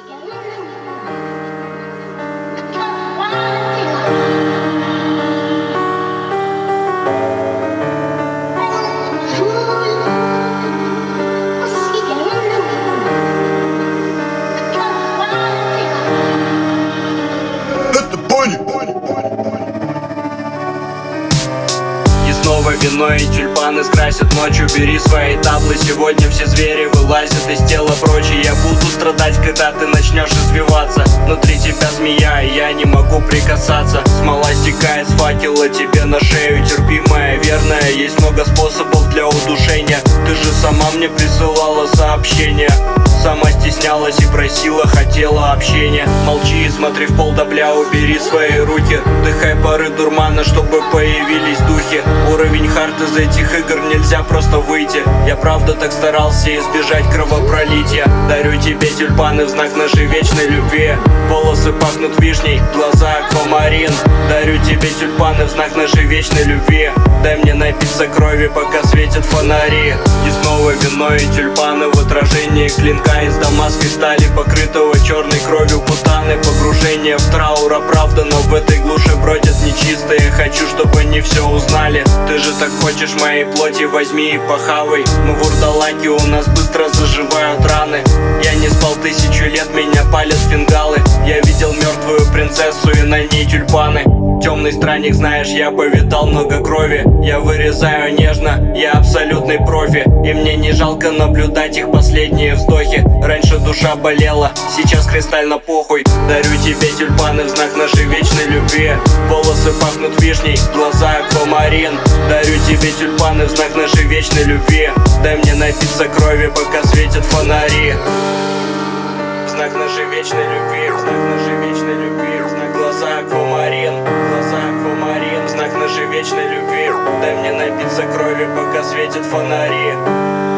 И снова вино и тюльпаны скрасят ночь. Убери свои таблы, сегодня все звери вылазят из тела прочь. И я буду страдать, когда ты начнешь извиваться. Внутри тебя змея, и я не могу прикасаться. Смола стекает с факела тебе на шею. Терпимая, верная, есть много способов для удушения. Ты же сама мне присылала сообщения. Сама стеснялась и просила, хотела общения. Молчи и смотри в пол, да бля, убери свои руки. Дыхай пары дурмана, чтобы появились духи. Уровень хард из этих игр нельзя просто выйти. Я правда так старался избежать кровопролития. Дарю тебе тюльпаны в знак нашей вечной любви. Волосы пахнут вишней, глаза аквамарин. Дарю тебе тюльпаны в знак нашей вечной любви. Дай мне напиться крови, пока светят фонари. И снова вино и тюльпаны в отражении клинка из дамасской стали, покрытого черной кровью путаны. Погружение в траур, а правда, но в этой глуши бродят нечистые. Хочу, чтобы они все узнали. Ты же так хочешь моей плоти, возьми и похавай. Мы вурдалаки, у нас быстро заживают раны. Я не спал 1000 лет, меня палят фингалы. Я видел мертвую принцессу и на ней тюльпаны. Темный странник, знаешь, я повидал много крови. Я вырезаю нежно, я абсолютный профи. И мне не жалко наблюдать их последние вздохи. Раньше душа болела, сейчас кристально похуй. Дарю тебе тюльпаны в знак нашей вечной любви. Волосы пахнут вишней, глаза аквамарин. Дарю тебе тюльпаны в знак нашей вечной любви. Дай мне напиться крови, пока светят фонари. В знак нашей вечной любви, в знак нашей вечной любви, в знак глаза аквамарин, глаза аквамарин, в знак нашей вечной любви. Дай мне напиться крови, пока светят фонари.